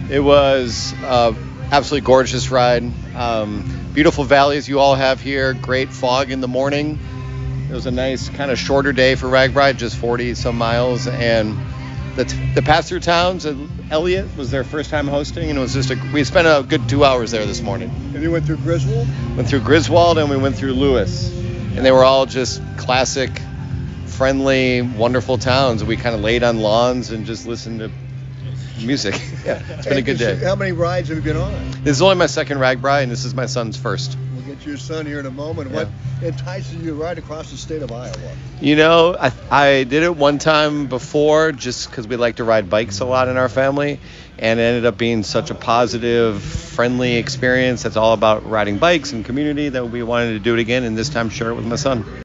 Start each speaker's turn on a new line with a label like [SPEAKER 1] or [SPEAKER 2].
[SPEAKER 1] It was absolutely gorgeous ride. Beautiful valleys you all have here. Great fog in the morning. It was a nice kind of shorter day for RAGBRAI, just 40 some miles. And the pass-through towns, Elliott was their first time hosting, and it was we spent a good 2 hours there this morning.
[SPEAKER 2] And you went through Griswold?
[SPEAKER 1] Went through Griswold and we went through Lewis. And they were all just classic, friendly, wonderful towns. We kind of laid on lawns and just listened to music. Yeah, it's been a good day.
[SPEAKER 2] How many rides have you been on?
[SPEAKER 1] This is only my second RAGBRAI, and this is my son's first.
[SPEAKER 2] We'll get to your son here in a moment. Yeah. What entices you to ride across the state of Iowa?
[SPEAKER 1] You know, I did it one time before just because we like to ride bikes a lot in our family, and it ended up being such a positive, friendly experience that's all about riding bikes and community that we wanted to do it again, and this time share it with my son.